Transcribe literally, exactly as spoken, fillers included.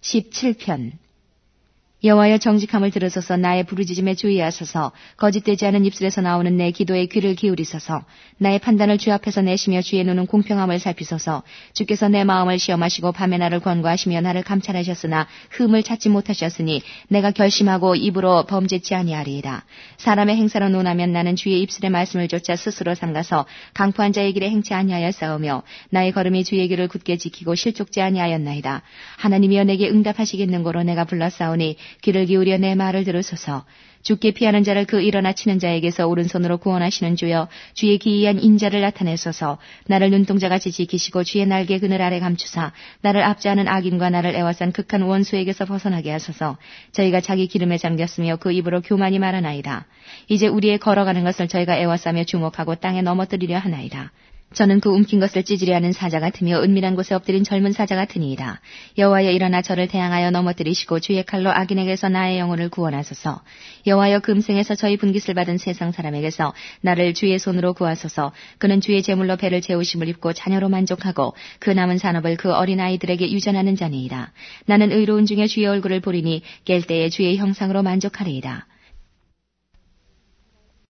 십칠 편. 여호와여 정직함을 들으소서. 나의 부르짖음에 주의하소서. 거짓되지 않은 입술에서 나오는 내 기도에 귀를 기울이소서. 나의 판단을 주 앞에서 내시며 주의 눈은 공평함을 살피소서. 주께서 내 마음을 시험하시고 밤에 나를 권고하시며 나를 감찰하셨으나 흠을 찾지 못하셨으니 내가 결심하고 입으로 범죄치 아니하리이다. 사람의 행사로 논하면 나는 주의 입술의 말씀을 쫓아 스스로 삼가서 강포한 자의 길에 행치 아니하여 싸우며 나의 걸음이 주의 길을 굳게 지키고 실족지 아니하였나이다. 하나님이여 내게 응답하시겠는고로 내가 불렀사오니 귀를 기울여 내 말을 들으소서. 주께 피하는 자를 그 일어나 치는 자에게서 오른손으로 구원하시는 주여, 주의 기이한 인자를 나타내소서. 나를 눈동자같이 지키시고 주의 날개 그늘 아래 감추사 나를 압제하는 악인과 나를 애워싼 극한 원수에게서 벗어나게 하소서. 저희가 자기 기름에 잠겼으며 그 입으로 교만이 말하나이다. 이제 우리의 걸어가는 것을 저희가 애워싸며 주목하고 땅에 넘어뜨리려 하나이다. 저는 그 움킨 것을 찢으려 하는 사자 같으며 은밀한 곳에 엎드린 젊은 사자 같으니이다. 여호와여 일어나 저를 대항하여 넘어뜨리시고 주의 칼로 악인에게서 나의 영혼을 구원하소서. 여호와여 금생에서 저희 분깃을 받은 세상 사람에게서 나를 주의 손으로 구하소서. 그는 주의 제물로 배를 채우심을 입고 자녀로 만족하고 그 남은 산업을 그 어린아이들에게 유전하는 자니이다. 나는 의로운 중에 주의 얼굴을 보리니 깰 때에 주의 형상으로 만족하리이다.